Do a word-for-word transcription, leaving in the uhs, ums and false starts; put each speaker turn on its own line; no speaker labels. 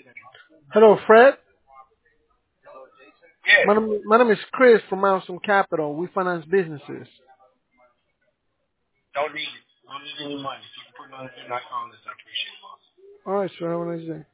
Hello, Fred.
Yes.
My name, my name is Chris from Milestone Capital. We finance businesses.
Don't need it. Don't need any money. If you can put it on the do not call list, I appreciate it, boss.
All right, sir. Have a nice day.